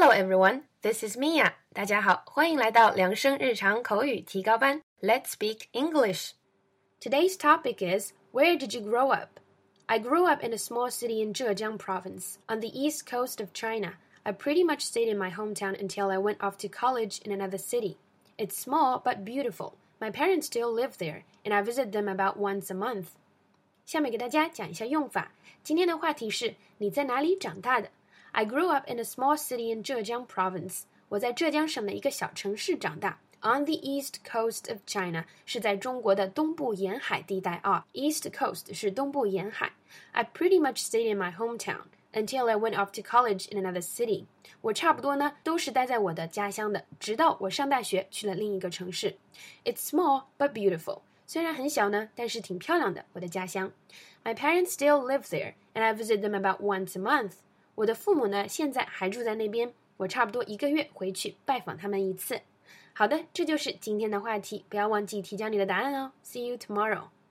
Hello everyone, this is Mia. 大家好，欢迎来到良生日常口语提高班。Let's speak English. Today's topic is, where did you grow up? I grew up in a small city in Zhejiang province, on the east coast of China. I pretty much stayed in my hometown until I went off to college in another city. It's small but beautiful. My parents still live there, and I visit them about once a month. 下面给大家讲一下用法。今天的话题是你在哪里长大的？ I grew up in a small city in Zhejiang province. 我在浙江省的一个小城市长大。On the east coast of China 是在中国的东部沿海地带啊。East coast 是东部沿海。I pretty much stayed in my hometown until I went off to college in another city. 我差不多呢都是待在我的家乡的，直到我上大学去了另一个城市。It's small but beautiful. 虽然很小呢，但是挺漂亮的，我的家乡。My parents still live there, and I visit them about once a month. 我的父母呢，现在还住在那边，我差不多1个月回去拜访他们一次。好的，这就是今天的话题，不要忘记提交你的答案哦。See you tomorrow.